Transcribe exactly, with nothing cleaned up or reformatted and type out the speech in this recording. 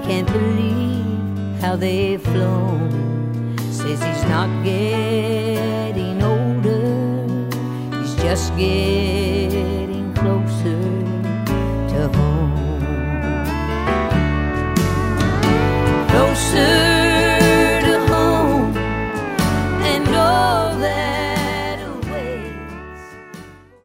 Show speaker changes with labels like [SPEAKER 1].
[SPEAKER 1] can't believe how they've flown. Says he's not getting older, he's just getting closer.